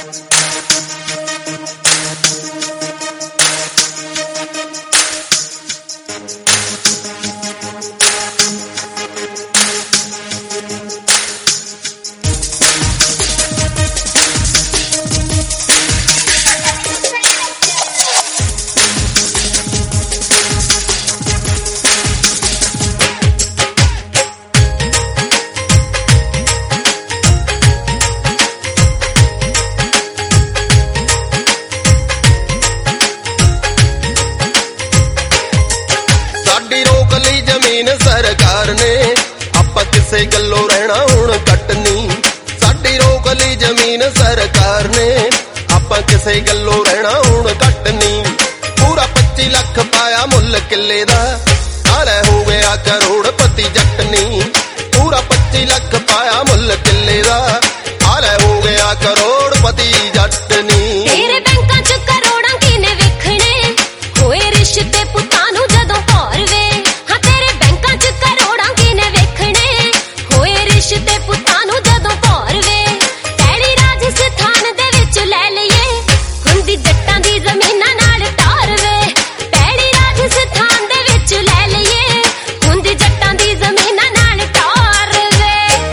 सरकार ने आपां किसे गल्लों रहना हुण घट नहीं। साडी रोक लई जमीन सरकार ने आपां किसे गल्लों रहना हुण घट नहीं। पूरा 25 लाख पाया मुल किले दा आले हो गया करोड़पति जट नहीं। पूरा 25 लाख पाया मुल किले दा आले हो गया करोड़पति जट नहीं। तेरे बैंकां च करोड़ां किने वेखणे होए रिश्ते पुत्तां नूं जदों भौर वे। हां तेरे बैंकां च करोड़ां किने वेखणे होए रिश्ते पुत्तां नूं जदों भौर वे। पैड़ी राजस्थान दे विच लै लईए हुंदी जट्टां दी ज़मीनां नाल टार वे। पैड़ी राजस्थान दे विच लै लईए हुंदी जट्टां दी ज़मीनां नाल टार वे।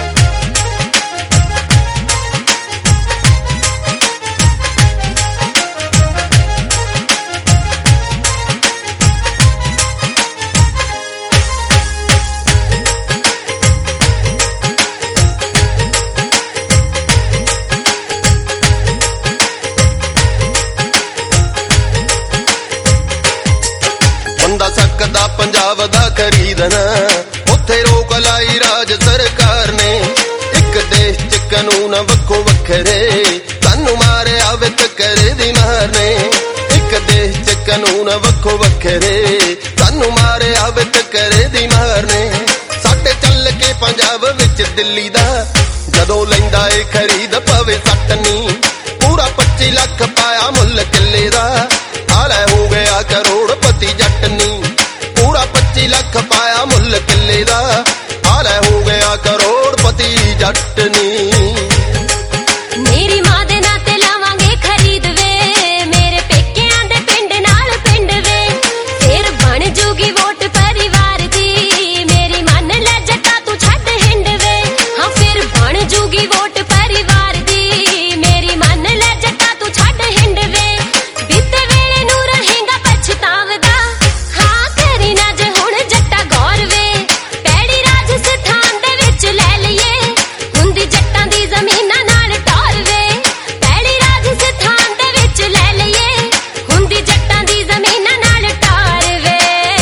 बंदा सकदा पंजाब दा खरीदना उत्थे रोक लाई राज सरकार ने। एक देश च कानून वक्खो वखरे सानू मारे वित करे दी मारने। एक देश च कानून वक्खो वखरे सानू मारे वित करे दी मारने। साडे चल के पंजाब विच दिल्ली दा जदों लैंदा ए खरीद पवे सट नहीं। पूरा 25 लाख पाया मुल किले दा आले हो गया करोड़पति जट नहीं। पूरा 25 लाख पाया मुल किले दा आले हो गया करोड़पति जट नहीं। मेरी मां दे नाते लावांगे खरीद वे मेरे पेकियां दे पिंड नाल पिंड वे। फिर बन जूगी वोट परिवार दी मेरी मन ले जट्टा तू छड्ड हिंड वे। हां फिर बन जूगी वोट परिवार दी मेरी मन ले जट्टा तू छड्ड हिंड वे। बीते वेले नूं रहेगा पछतावदा हां करी ना जे हुण जट्टा गौर वे। पैड़ी राजस्थान दे विच लै लईए हुंदी जट्टां दी ज़मीनां नाल टार वे। पैड़ी राजस्थान दे विच लै लईए हुंदी जट्टां दी ज़मीनां नाल टार वे।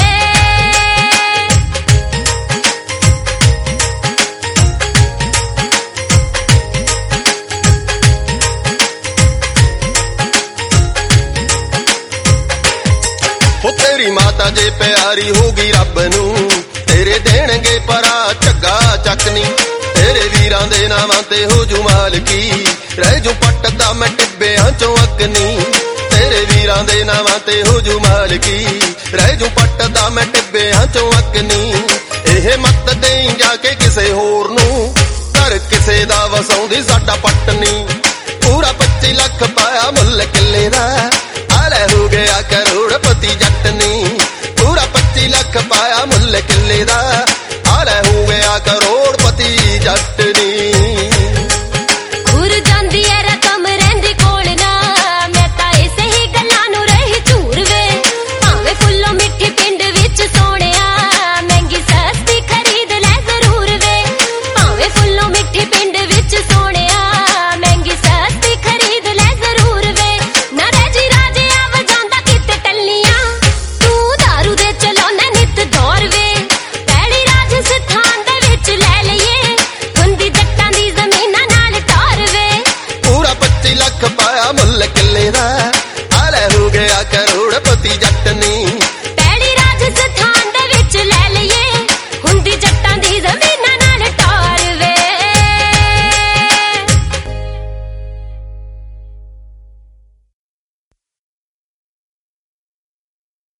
ओ तेरी माता जे प्यारी होगी रब नू तेरे देणगे परा झग्गा चकनी। तेरे वीरां दे नावां ते हो जू मालकी रह जू पटदा मैं टिब्बियां चों अग्नी। तेरे वीरां दे नावां ते हो जू मालकी रह जू पटदा मैं टिब्बियां चों अग्नी। एह मत देई जाके किसे होर नू घर किसे दा वसाउंदी साडा पटनी। पूरा 25 लाख पाया मुल किले दा आले हो गया करोड़पति जट नहीं। पूरा 25 लाख पाया मुल किले दा